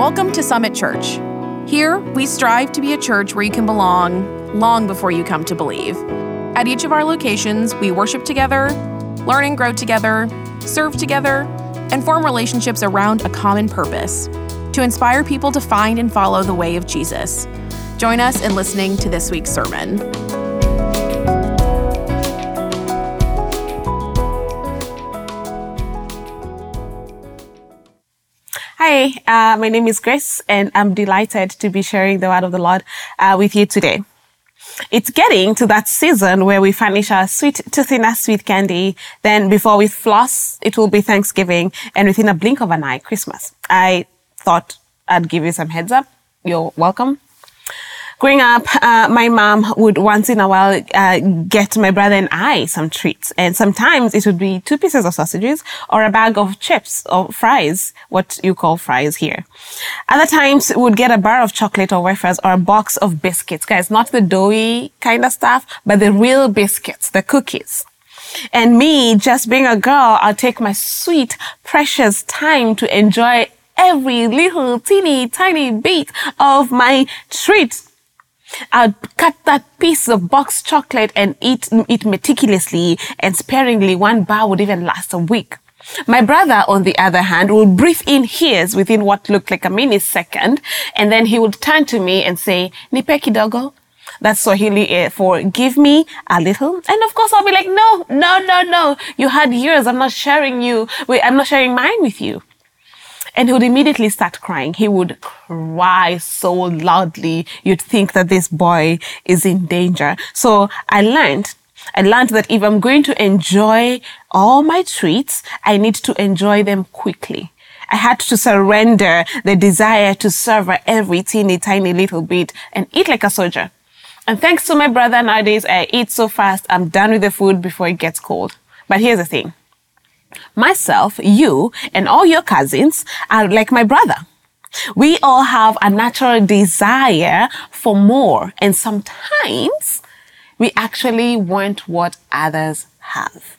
Welcome to Summit Church. Here, we strive to be a church where you can belong long before you come to believe. At each of our locations, we worship together, learn and grow together, serve together, and form relationships around a common purpose, to inspire people to find and follow the way of Jesus. Join us in listening to this week's sermon. Hi, my name is Grace, and I'm delighted to be sharing the word of the Lord with you today. It's getting to that season where we finish our sweet candy. Then before we floss, it will be Thanksgiving, and within a blink of an eye, Christmas. I thought I'd give you some heads up. You're welcome. Growing up, my mom would once in a while get my brother and I some treats. And sometimes it would be 2 pieces of sausages or a bag of chips or fries, what you call fries here. Other times we would get a bar of chocolate or wafers or a box of biscuits. Guys, not the doughy kind of stuff, but the real biscuits, the cookies. And me, just being a girl, I'll take my sweet, precious time to enjoy every little teeny tiny bit of my treat. I'd cut that piece of box chocolate and eat meticulously and sparingly. One bar would even last a week. My brother, on the other hand, would breathe in his within what looked like a millisecond, and then he would turn to me and say, "Nipe kidogo." That's Swahili for "give me a little." And of course, I'll be like, no. You had yours. I'm not sharing mine with you. And he would immediately start crying. He would cry so loudly, you'd think that this boy is in danger. So I learned that if I'm going to enjoy all my treats, I need to enjoy them quickly. I had to surrender the desire to savor every teeny tiny little bit and eat like a soldier. And thanks to my brother, nowadays I eat so fast, I'm done with the food before it gets cold. But here's the thing. Myself, you, and all your cousins are like my brother. We all have a natural desire for more, and sometimes we actually want what others have.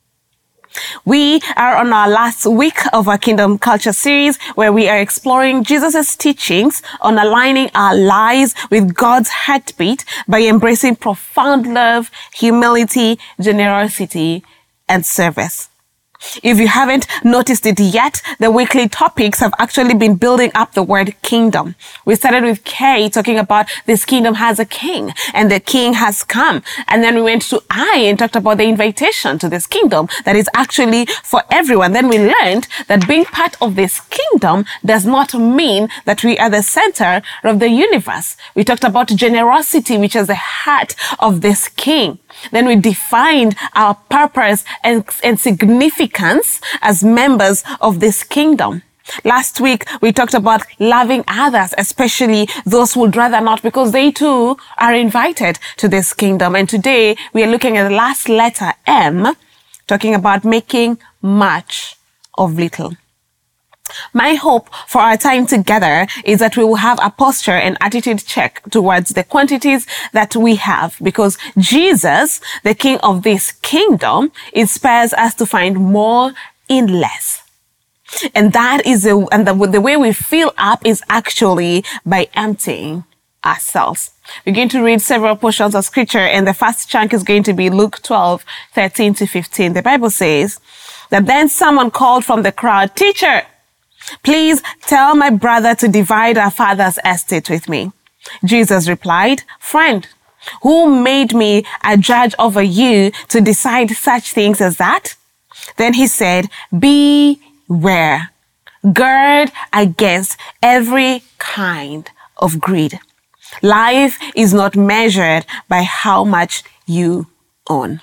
We are on our last week of our Kingdom Culture series, where we are exploring Jesus' teachings on aligning our lives with God's heartbeat by embracing profound love, humility, generosity, and service. If you haven't noticed it yet, the weekly topics have actually been building up the word kingdom. We started with Kay talking about this kingdom has a king and the king has come. And then we went to I and talked about the invitation to this kingdom that is actually for everyone. Then we learned that being part of this kingdom does not mean that we are the center of the universe. We talked about generosity, which is the heart of this king. Then we defined our purpose and significance as members of this kingdom. Last week, we talked about loving others, especially those who would rather not, because they too are invited to this kingdom. And today, we are looking at the last letter, M, talking about making much of little. My hope for our time together is that we will have a posture and attitude check towards the quantities that we have, because Jesus, the King of this kingdom, inspires us to find more in less. And that is the way we fill up is actually by emptying ourselves. We're going to read several portions of scripture, and the first chunk is going to be Luke 12:13 to 15. The Bible says that then someone called from the crowd, "Teacher, please tell my brother to divide our father's estate with me." Jesus replied, "Friend, who made me a judge over you to decide such things as that?" Then he said, "Beware. Guard against every kind of greed. Life is not measured by how much you own."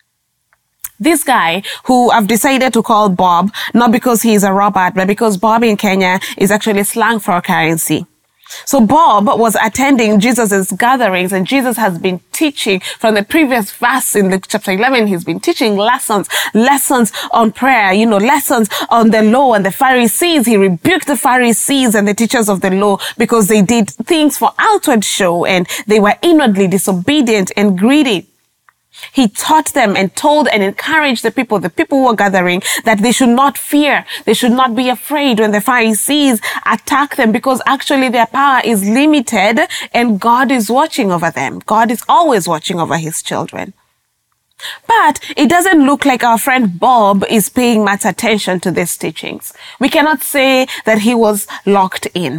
This guy, who I've decided to call Bob, not because he's a Robert, but because Bob in Kenya is actually slang for currency. So Bob was attending Jesus' gatherings, and Jesus has been teaching from the previous verse in Luke chapter 11. He's been teaching lessons on prayer, lessons on the law and the Pharisees. He rebuked the Pharisees and the teachers of the law because they did things for outward show and they were inwardly disobedient and greedy. He taught them and told and encouraged the people who were gathering, that they should not fear. They should not be afraid when the Pharisees attack them, because actually their power is limited and God is watching over them. God is always watching over his children. But it doesn't look like our friend Bob is paying much attention to these teachings. We cannot say that he was locked in.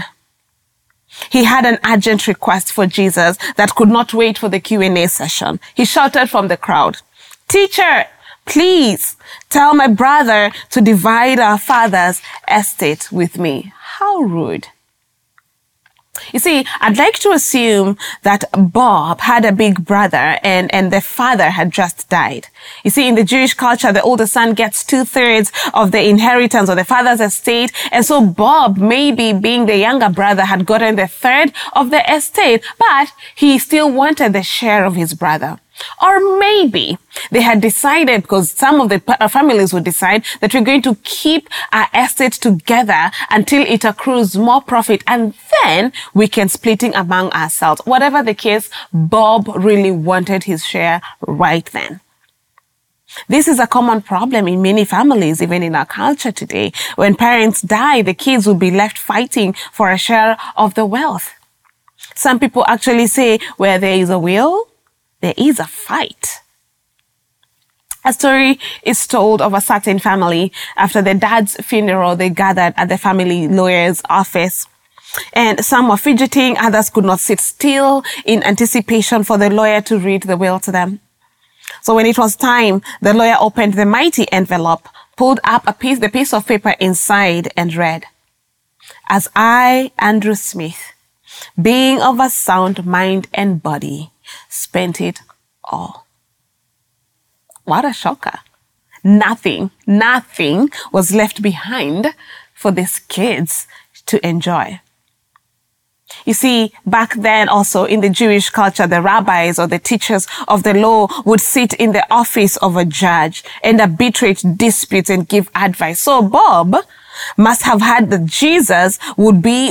He had an urgent request for Jesus that could not wait for the Q&A session. He shouted from the crowd, "Teacher, please tell my brother to divide our father's estate with me." How rude. You see, I'd like to assume that Bob had a big brother and the father had just died. You see, in the Jewish culture, the older son gets 2/3 of the inheritance of the father's estate. And so Bob, maybe being the younger brother, had gotten the third of the estate, but he still wanted the share of his brother. Or maybe they had decided, because some of the families would decide, that we're going to keep our estate together until it accrues more profit, and then we can split it among ourselves. Whatever the case, Bob really wanted his share right then. This is a common problem in many families, even in our culture today. When parents die, the kids will be left fighting for a share of the wealth. Some people actually say, where there is a will, there is a fight. A story is told of a certain family. After the dad's funeral, they gathered at the family lawyer's office. And some were fidgeting, others could not sit still in anticipation for the lawyer to read the will to them. So when it was time, the lawyer opened the mighty envelope, pulled up the piece of paper inside, and read, "As I, Andrew Smith, being of a sound mind and body, spent it all." What a shocker. Nothing was left behind for these kids to enjoy. You see, back then also in the Jewish culture, the rabbis or the teachers of the law would sit in the office of a judge and arbitrate disputes and give advice. So Bob must have thought that Jesus would be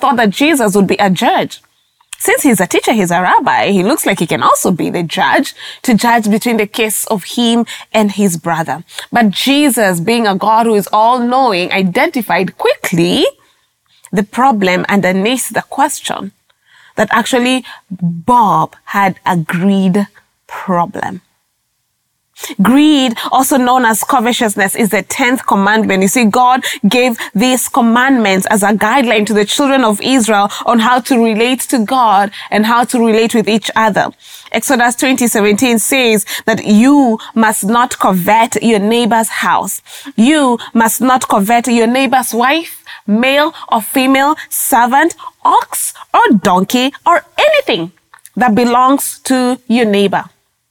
a judge. Since he's a teacher, he's a rabbi, he looks like he can also be the judge to judge between the case of him and his brother. But Jesus, being a God who is all-knowing, identified quickly the problem underneath the question, that actually Bob had a greed problem. Greed, also known as covetousness, is the 10th commandment. You see, God gave these commandments as a guideline to the children of Israel on how to relate to God and how to relate with each other. Exodus 20:17 says that you must not covet your neighbor's house. You must not covet your neighbor's wife, male or female, servant, ox or donkey, or anything that belongs to your neighbor.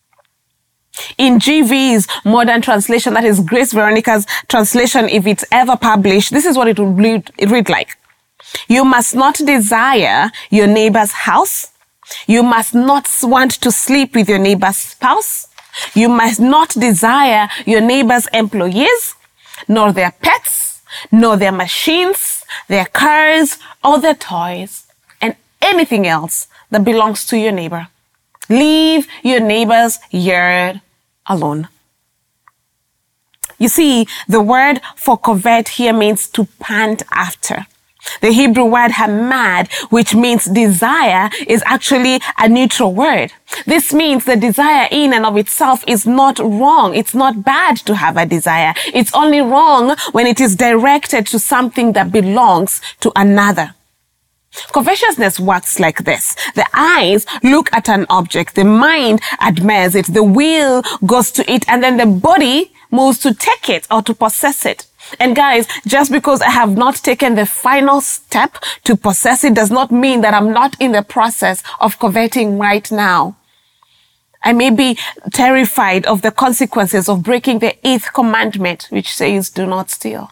In GV's modern translation, that is Grace Veronica's translation, if it's ever published, this is what it would read like. You must not desire your neighbor's house. You must not want to sleep with your neighbor's spouse. You must not desire your neighbor's employees, nor their pets, nor their machines, their cars, or their toys, and anything else that belongs to your neighbor. Leave your neighbor's yard alone. You see, the word for covet here means to pant after. The Hebrew word hamad, which means desire, is actually a neutral word. This means the desire in and of itself is not wrong. It's not bad to have a desire. It's only wrong when it is directed to something that belongs to another. Covetousness works like this. The eyes look at an object, the mind admires it, the will goes to it, and then the body moves to take it or to possess it. And guys, just because I have not taken the final step to possess it does not mean that I'm not in the process of coveting right now. I may be terrified of the consequences of breaking the 8th commandment, which says, do not steal.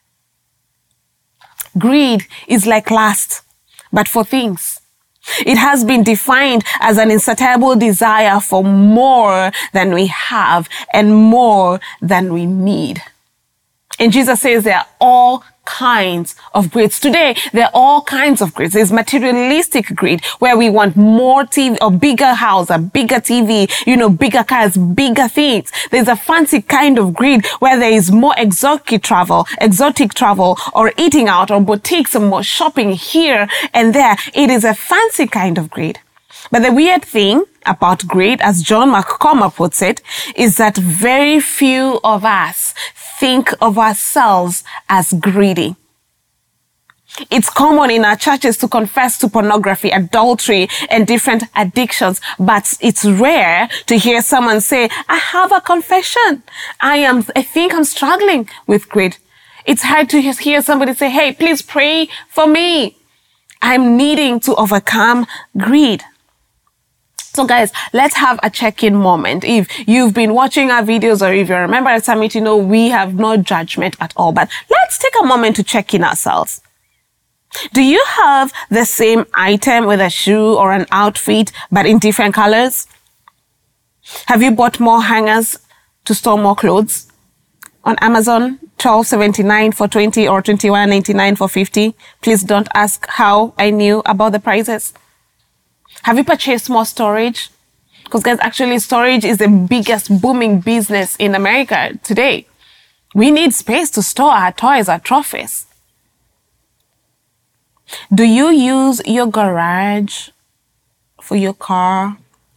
Greed is like lust, but for things. It has been defined as an insatiable desire for more than we have and more than we need. And Jesus says there are all kinds of greeds. Today, there are all kinds of greeds. There's materialistic greed, where we want more TV, or bigger house, a bigger TV, bigger cars, bigger things. There's a fancy kind of greed where there is more exotic travel, or eating out, or boutiques, and more shopping here and there. It is a fancy kind of greed. But the weird thing about greed, as John McCormack puts it, is that very few of us think of ourselves as greedy. It's common in our churches to confess to pornography, adultery, and different addictions, but it's rare to hear someone say, I have a confession. I think I'm struggling with greed. It's hard to hear somebody say, hey, please pray for me. I'm needing to overcome greed. So guys, let's have a check-in moment. If you've been watching our videos, or if you remember at Summit, we have no judgment at all. But let's take a moment to check in ourselves. Do you have the same item with a shoe or an outfit, but in different colors? Have you bought more hangers to store more clothes? On Amazon, $12.79 for 20 or $21.99 for 50. Please don't ask how I knew about the prices. Have you purchased more storage? Because guys, actually storage is the biggest booming business in America today. We need space to store our toys, our trophies. Do you use your garage for your car?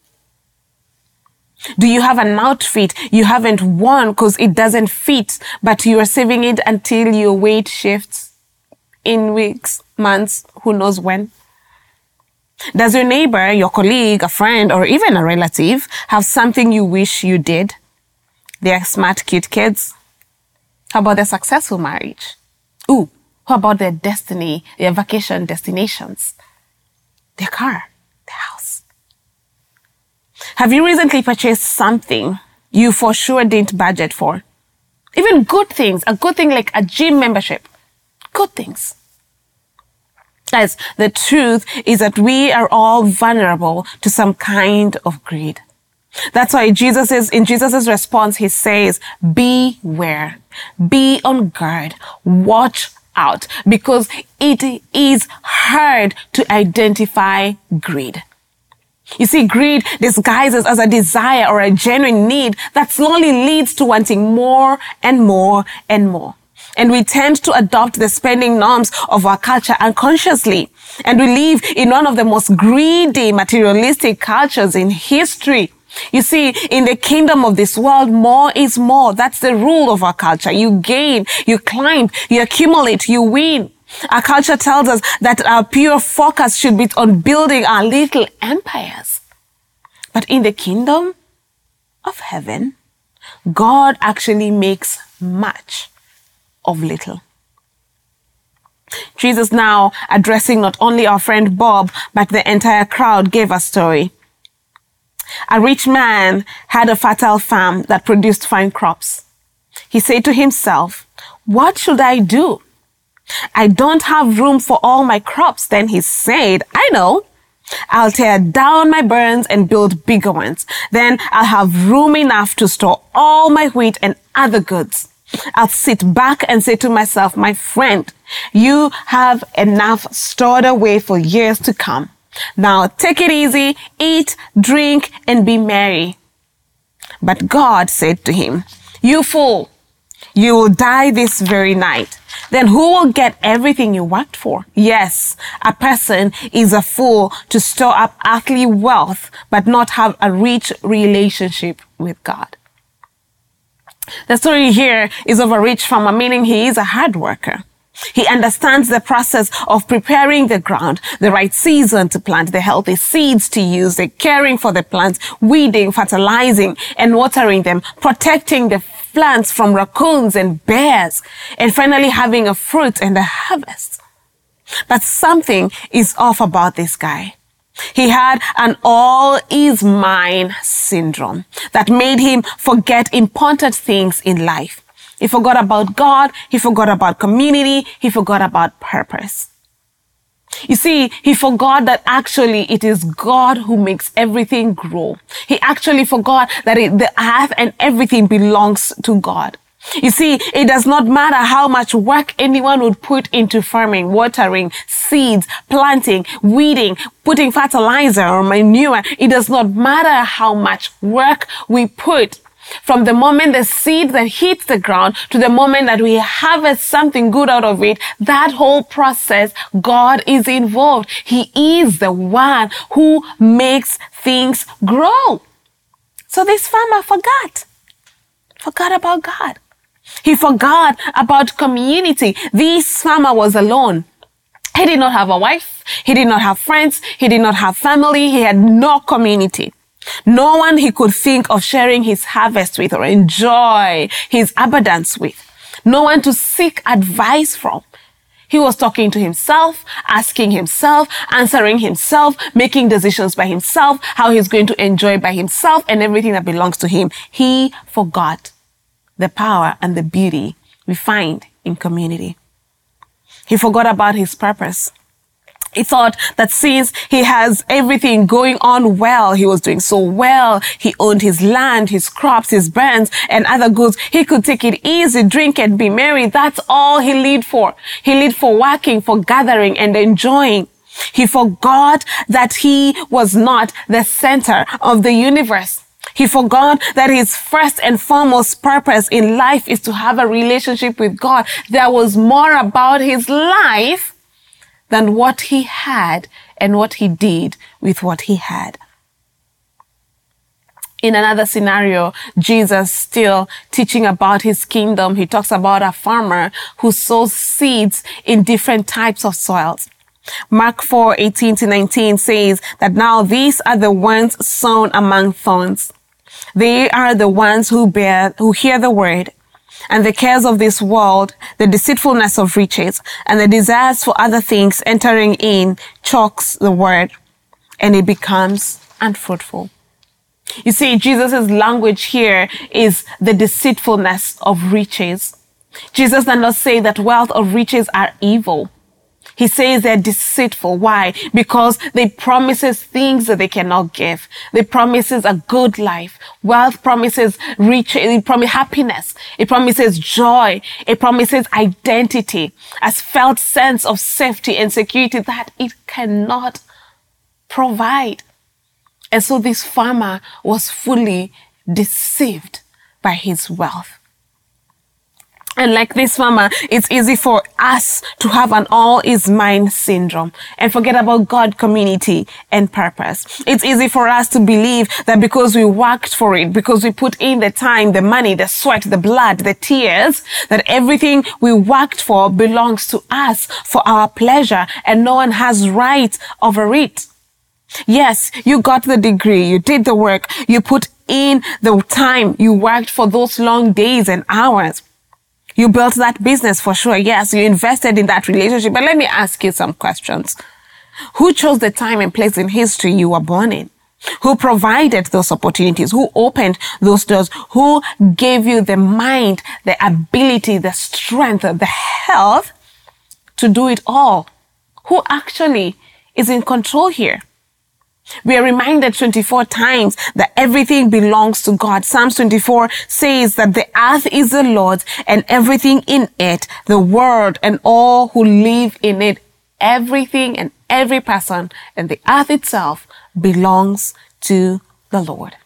Do you have an outfit you haven't worn because it doesn't fit, but you are saving it until your weight shifts in weeks, months, who knows when? Does your neighbor, your colleague, a friend, or even a relative have something you wish you did? They're smart, cute kids. How about their successful marriage? Ooh, how about their destiny, their vacation destinations? Their car, their house. Have you recently purchased something you for sure didn't budget for? Even good things, a good thing like a gym membership. Good things. Guys, the truth is that we are all vulnerable to some kind of greed. That's why in Jesus' response, he says, beware, be on guard, watch out, because it is hard to identify greed. You see, greed disguises as a desire or a genuine need that slowly leads to wanting more and more and more. And we tend to adopt the spending norms of our culture unconsciously. And we live in one of the most greedy, materialistic cultures in history. You see, in the kingdom of this world, more is more. That's the rule of our culture. You gain, you climb, you accumulate, you win. Our culture tells us that our pure focus should be on building our little empires. But in the kingdom of heaven, God actually makes much of little. Jesus, now addressing not only our friend Bob, but the entire crowd, gave a story. A rich man had a fertile farm that produced fine crops. He said to himself, what should I do? I don't have room for all my crops. Then he said, I know. I'll tear down my barns and build bigger ones. Then I'll have room enough to store all my wheat and other goods. I'll sit back and say to myself, my friend, you have enough stored away for years to come. Now take it easy, eat, drink, and be merry. But God said to him, you fool, you will die this very night. Then who will get everything you worked for? Yes, a person is a fool to store up earthly wealth, but not have a rich relationship with God. The story here is of a rich farmer, meaning he is a hard worker. He understands the process of preparing the ground, the right season to plant, the healthy seeds to use, the caring for the plants, weeding, fertilizing, and watering them, protecting the plants from raccoons and bears, and finally having a fruit and a harvest. But something is off about this guy. He had an all is mine syndrome that made him forget important things in life. He forgot about God, he forgot about community, he forgot about purpose. You see, he forgot that actually it is God who makes everything grow. He actually forgot that the earth and everything belongs to God. You see, it does not matter how much work anyone would put into farming, watering, seeds, planting, weeding, putting fertilizer or manure. It does not matter how much work we put. From the moment the seed that hits the ground to the moment that we harvest something good out of it, that whole process, God is involved. He is the one who makes things grow. So this farmer forgot about God. He forgot about community. This farmer was alone. He did not have a wife. He did not have friends. He did not have family. He had no community. No one he could think of sharing his harvest with or enjoy his abundance with. No one to seek advice from. He was talking to himself, asking himself, answering himself, making decisions by himself, how he's going to enjoy by himself and everything that belongs to him. He forgot the power and the beauty we find in community. He forgot about his purpose. He thought that since he has everything going on well, he was doing so well, he owned his land, his crops, his barns, and other goods, he could take it easy, drink and be merry. That's all he lived for. He lived for working, for gathering and enjoying. He forgot that he was not the center of the universe. He forgot that his first and foremost purpose in life is to have a relationship with God. There was more about his life than what he had and what he did with what he had. In another scenario, Jesus, still teaching about his kingdom, he talks about a farmer who sows seeds in different types of soils. Mark 4:18-19 says that now these are the ones sown among thorns. They are the ones who hear the word, and the cares of this world, the deceitfulness of riches, and the desires for other things entering in chokes the word, and it becomes unfruitful. You see, Jesus' language here is the deceitfulness of riches. Jesus does not say that wealth or riches are evil. He says they're deceitful. Why? Because they promises things that they cannot give. They promises a good life. Wealth promises riches. It promises happiness. It promises joy. It promises identity, a felt sense of safety and security that it cannot provide. And so this farmer was fully deceived by his wealth. And like this farmer, it's easy for us to have an all is mine syndrome and forget about God, community, and purpose. It's easy for us to believe that because we worked for it, because we put in the time, the money, the sweat, the blood, the tears, that everything we worked for belongs to us for our pleasure and no one has right over it. Yes, you got the degree, you did the work, you put in the time, you worked for those long days and hours. You built that business for sure. Yes, you invested in that relationship. But let me ask you some questions. Who chose the time and place in history you were born in? Who provided those opportunities? Who opened those doors? Who gave you the mind, the ability, the strength, the health to do it all? Who actually is in control here? We are reminded 24 times that everything belongs to God. Psalms 24 says that the earth is the Lord's and everything in it, the world and all who live in it, everything and every person and the earth itself belongs to the Lord.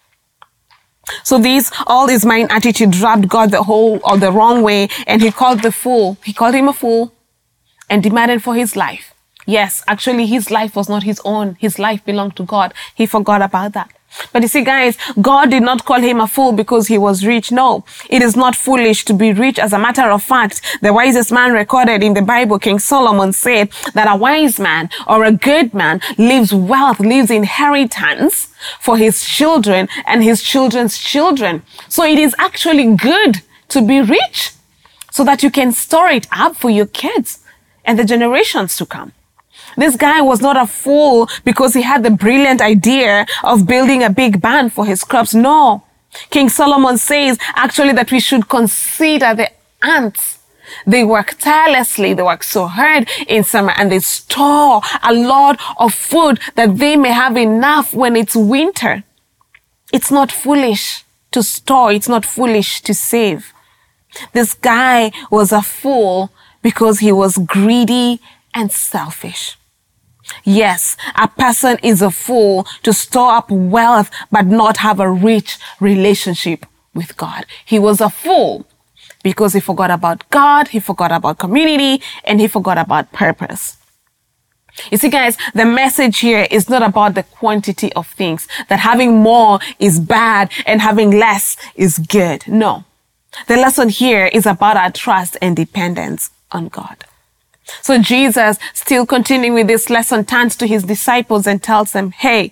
So all this mind attitude rubbed God the wrong way, and he called him a fool and demanded for his life. Yes, actually, his life was not his own. His life belonged to God. He forgot about that. But you see, guys, God did not call him a fool because he was rich. No, it is not foolish to be rich. As a matter of fact, the wisest man recorded in the Bible, King Solomon, said that a wise man or a good man leaves wealth, leaves inheritance for his children and his children's children. So it is actually good to be rich so that you can store it up for your kids and the generations to come. This guy was not a fool because he had the brilliant idea of building a big barn for his crops. No. King Solomon says actually that we should consider the ants. They work tirelessly. They work so hard in summer and they store a lot of food that they may have enough when it's winter. It's not foolish to store. It's not foolish to save. This guy was a fool because he was greedy and selfish. Yes, a person is a fool to store up wealth but not have a rich relationship with God. He was a fool because he forgot about God, he forgot about community, and he forgot about purpose. You see, guys, the message here is not about the quantity of things, that having more is bad and having less is good. No. The lesson here is about our trust and dependence on God. So Jesus, still continuing with this lesson, turns to his disciples and tells them, hey,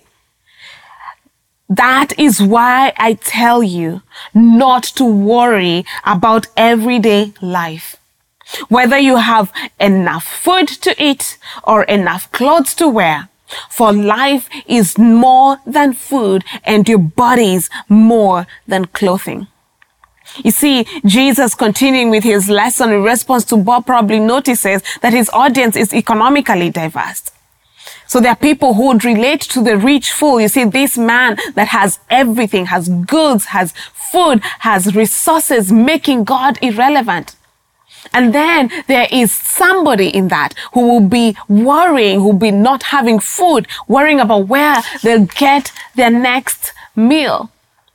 that is why I tell you not to worry about everyday life. Whether you have enough food to eat or enough clothes to wear, for life is more than food and your bodies more than clothing. You see, Jesus continuing with his lesson in response to Bob probably notices that his audience is economically diverse. So there are people who would relate to the rich fool. You see, this man that has everything, has goods, has food, has resources, making God irrelevant. And then there is somebody in that who will be worrying, who will be not having food, worrying about where they'll get their next meal.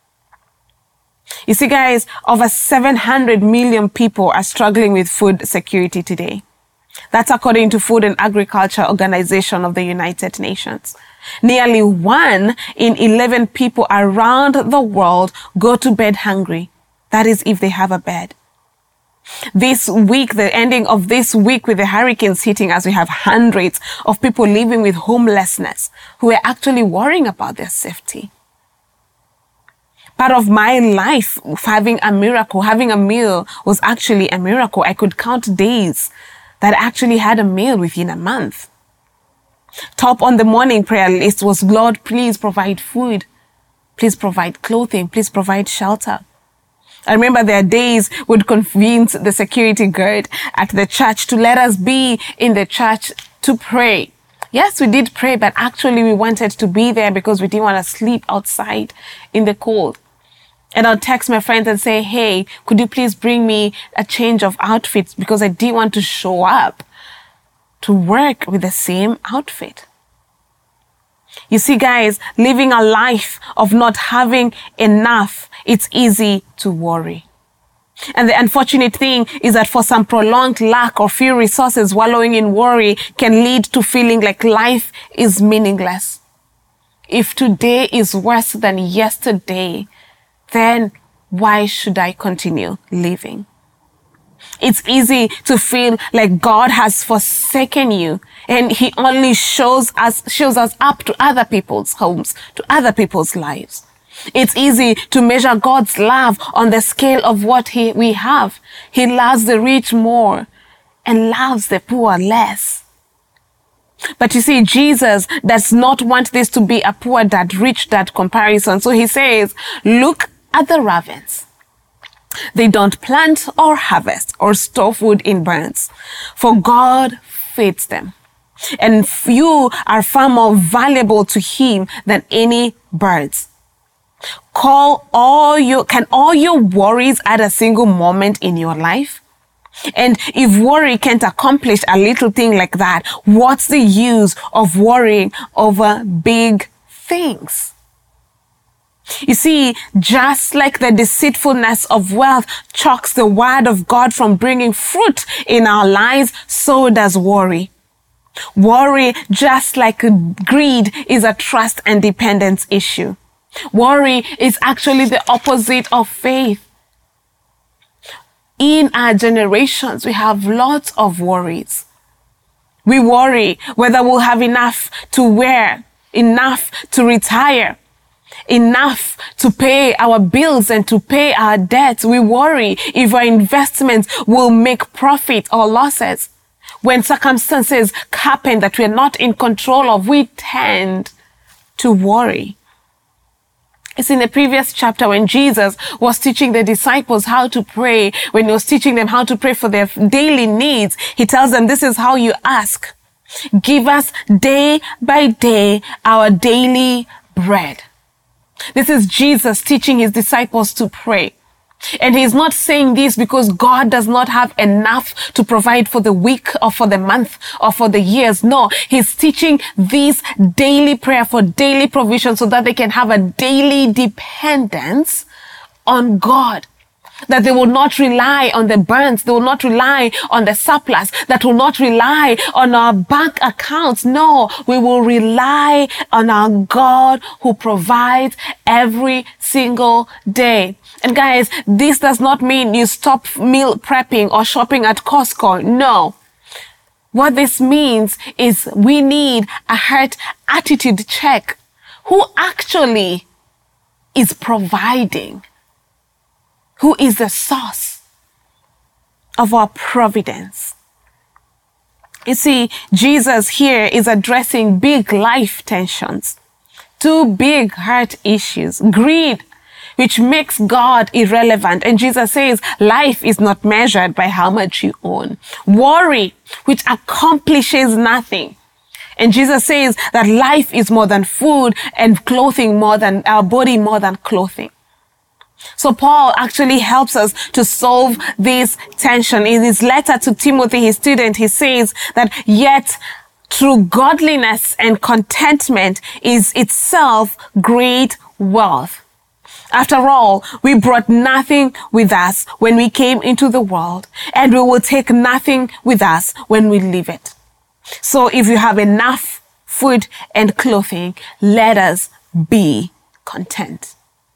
You see, guys, over 700 million people are struggling with food security today. That's according to Food and Agriculture Organization of the United Nations. Nearly 1 in 11 people around the world go to bed hungry. That is if they have a bed. This week, the ending of this week with the hurricanes hitting us, we have hundreds of people living with homelessness who are actually worrying about their safety. Part of my life, having a miracle, having a meal was actually a miracle. I could count days that I actually had a meal within a month. Top on the morning prayer list was, Lord, please provide food. Please provide clothing. Please provide shelter. I remember there are days would convince the security guard at the church to let us be in the church to pray. Yes, we did pray, but actually we wanted to be there because we didn't want to sleep outside in the cold. And I'll text my friends and say, hey, could you please bring me a change of outfits because I didn't want to show up to work with the same outfit. You see, guys, living a life of not having enough, it's easy to worry. And the unfortunate thing is that for some prolonged lack or few resources, wallowing in worry can lead to feeling like life is meaningless. If today is worse than yesterday, then why should I continue living? It's easy to feel like God has forsaken you and he only shows us up to other people's homes, to other people's lives. It's easy to measure God's love on the scale of what we have. He loves the rich more and loves the poor less. But you see, Jesus does not want this to be a poor dad, rich dad comparison. So he says, look at the ravens. They don't plant or harvest or store food in barns, for God feeds them. And you are far more valuable to him than any birds. Can all your worries add a single moment in your life? And if worry can't accomplish a little thing like that, what's the use of worrying over big things? You see, just like the deceitfulness of wealth chokes the word of God from bringing fruit in our lives, so does worry. Worry, just like greed, is a trust and dependence issue. Worry is actually the opposite of faith. In our generations, we have lots of worries. We worry whether we'll have enough to wear, enough to retire, enough to pay our bills and to pay our debts. We worry if our investments will make profit or losses. When circumstances happen that we're not in control of, we tend to worry. It's in the previous chapter when Jesus was teaching the disciples how to pray, when he was teaching them how to pray for their daily needs. He tells them, this is how you ask. Give us day by day our daily bread. This is Jesus teaching his disciples to pray. And he's not saying this because God does not have enough to provide for the week or for the month or for the years. No, he's teaching this daily prayer for daily provision so that they can have a daily dependence on God. That they will not rely on the burns, they will not rely on the surplus, that will not rely on our bank accounts. No, we will rely on our God who provides every single day. And guys, this does not mean you stop meal prepping or shopping at Costco. No. What this means is we need a heart attitude check. Who actually is providing? Who is the source of our providence? You see, Jesus here is addressing big life tensions, two big heart issues, greed, which makes God irrelevant. And Jesus says life is not measured by how much you own. Worry, which accomplishes nothing. And Jesus says that life is more than food and clothing more than our body more than clothing. So Paul actually helps us to solve this tension. In his letter to Timothy, his student, he says that yet true godliness and contentment is itself great wealth. After all, we brought nothing with us when we came into the world, and we will take nothing with us when we leave it. So if you have enough food and clothing, let us be content.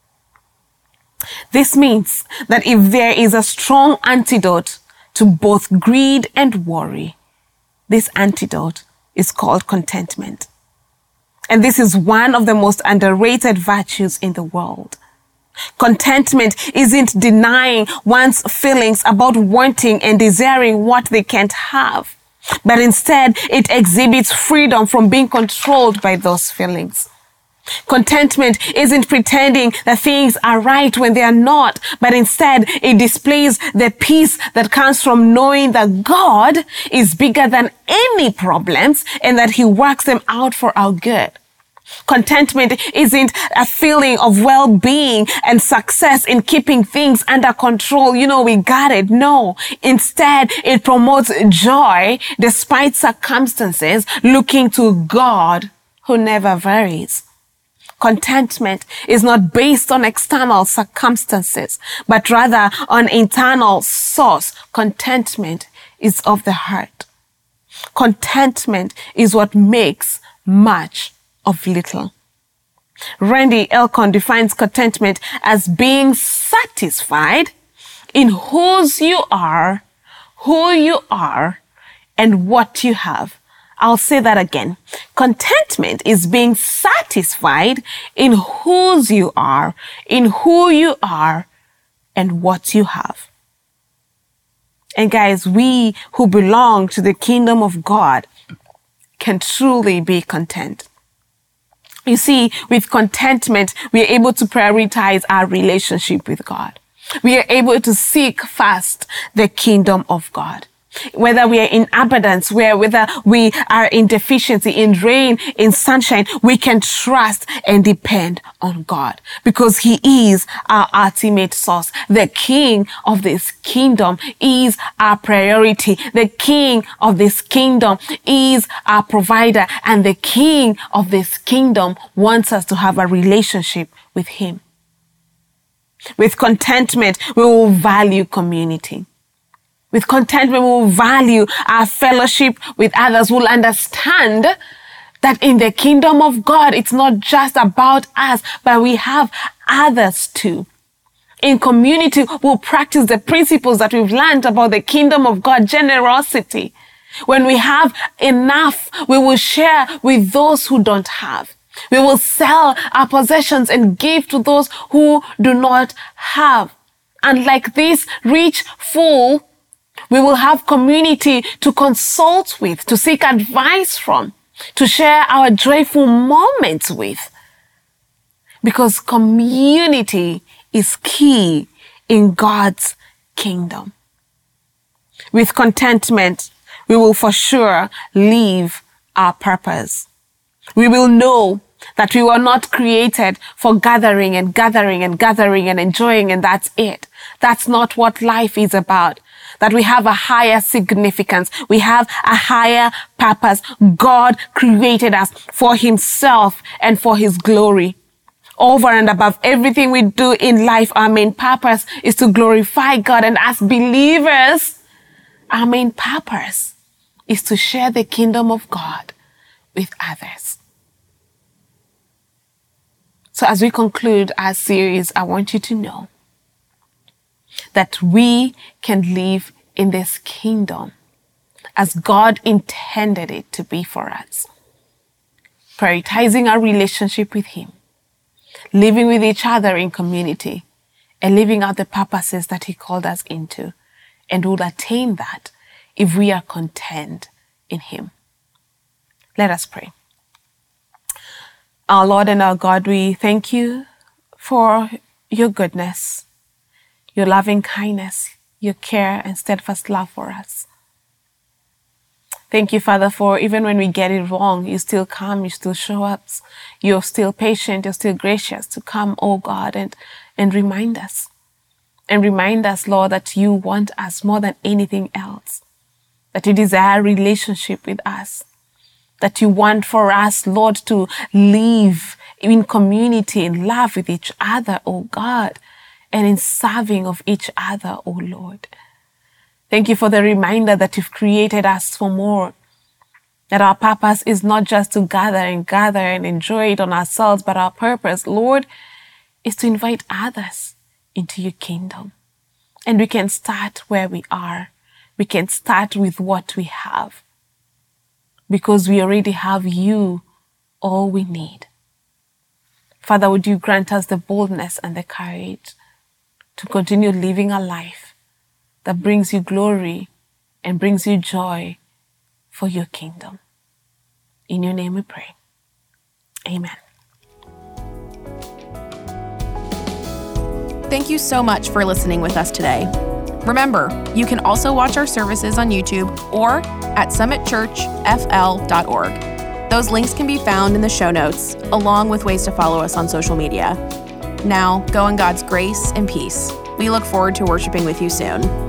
This means that if there is a strong antidote to both greed and worry, this antidote is called contentment. And this is one of the most underrated virtues in the world. Contentment isn't denying one's feelings about wanting and desiring what they can't have, but instead it exhibits freedom from being controlled by those feelings. Contentment isn't pretending that things are right when they are not, but instead it displays the peace that comes from knowing that God is bigger than any problems and that He works them out for our good. Contentment isn't a feeling of well-being and success in keeping things under control. You know, we got it. No. Instead, it promotes joy despite circumstances, looking to God who never varies. Contentment is not based on external circumstances, but rather on internal source. Contentment is of the heart. Contentment is what makes much of little. Randy Elkon defines contentment as being satisfied in whose you are, who you are, and what you have. I'll say that again. Contentment is being satisfied in whose you are, in who you are, and what you have. And guys, we who belong to the kingdom of God can truly be content. You see, with contentment, we are able to prioritize our relationship with God. We are able to seek first the kingdom of God. Whether we are in abundance, whether we are in deficiency, in rain, in sunshine, we can trust and depend on God because He is our ultimate source. The King of this kingdom is our priority. The King of this kingdom is our provider, and the King of this kingdom wants us to have a relationship with Him. With contentment, we will value community. With contentment, we will value our fellowship with others. We'll understand that in the kingdom of God, it's not just about us, but we have others too. In community, we'll practice the principles that we've learned about the kingdom of God, generosity. When we have enough, we will share with those who don't have. We will sell our possessions and give to those who do not have. And like this rich fool, we will have community to consult with, to seek advice from, to share our joyful moments with. Because community is key in God's kingdom. With contentment, we will for sure live our purpose. We will know That we were not created for gathering and gathering and gathering and enjoying, and that's it. That's not what life is about. That we have a higher significance. We have a higher purpose. God created us for himself and for his glory. Over and above everything we do in life, our main purpose is to glorify God. And as believers, our main purpose is to share the kingdom of God with others. So as we conclude our series, I want you to know that we can live in this kingdom as God intended it to be for us. Prioritizing our relationship with him, living with each other in community, and living out the purposes that he called us into, and will attain that if we are content in him. Let us pray. Our Lord and our God, we thank you for your goodness, your loving kindness, your care and steadfast love for us. Thank you, Father, for even when we get it wrong, you still come, you still show up, you're still patient, you're still gracious to come, oh God, and remind us. And remind us, Lord, that you want us more than anything else, that you desire a relationship with us, that you want for us, Lord, to live in community, in love with each other, oh God, and in serving of each other, oh Lord. Thank you for the reminder that you've created us for more, that our purpose is not just to gather and enjoy it on ourselves, but our purpose, Lord, is to invite others into your kingdom. And we can start where we are. We can start with what we have, because we already have you, all we need. Father, would you grant us the boldness and the courage to continue living a life that brings you glory and brings you joy for your kingdom. In your name we pray. Amen. Thank you so much for listening with us today. Remember, you can also watch our services on YouTube or at summitchurchfl.org. Those links can be found in the show notes, along with ways to follow us on social media. Now, go in God's grace and peace. We look forward to worshiping with you soon.